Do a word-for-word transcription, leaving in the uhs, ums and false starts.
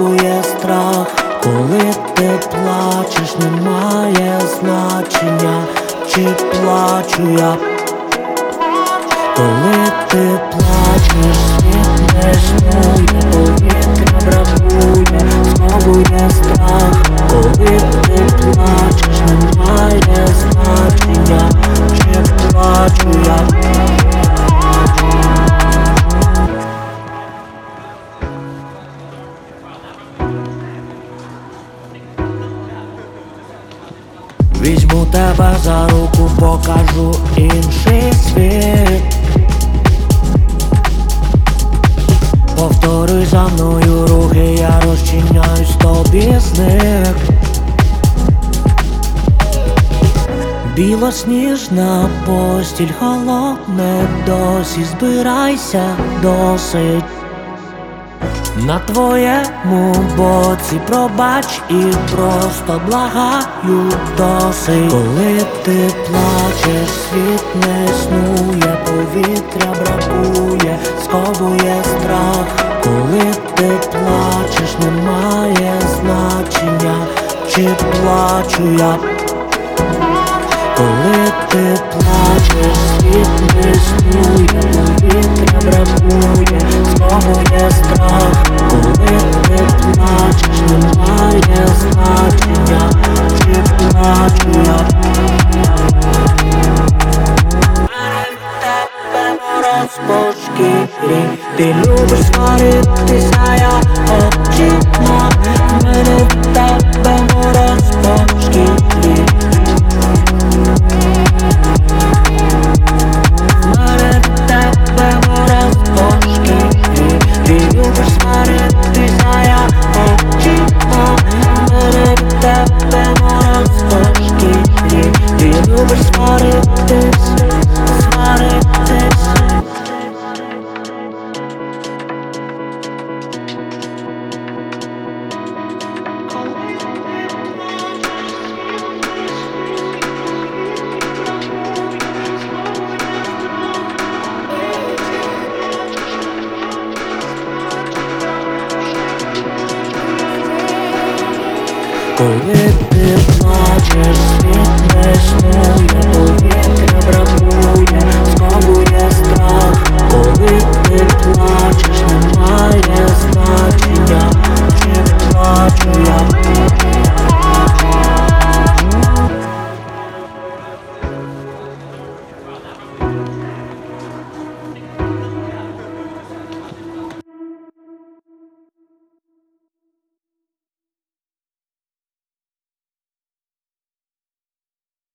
сковує страх. Коли ти плачеш, немає значення, чи плачу я. Коли ти плачеш, світ не існує, повітря бракує, сковує страх. Коли ти плачеш, немає значення, чи плачу я. Візьму тебе за руку, покажу інший світ. Повторюй за мною рухи, я розчиняюсь, тобі зник. Білосніжна постіль, холодне досі, збирайся, досить. На твоєму боці, пробач і просто благаю, досить. Коли ти плачеш, світ не існує, повітря бракує, сковує страх. Коли ти плачеш, немає значення, чи плачу я. Коли ти плачеш, світ не існує, повітря бракує, сковує страх. Коли ти плачеш, немає значення, чи плачу я. Тебе мороз по шкірі, ти любиш сваритися, я очима. В мене в тебе мороз по шкірі. Коли ти плачеш, світ не існує, повітря бракує.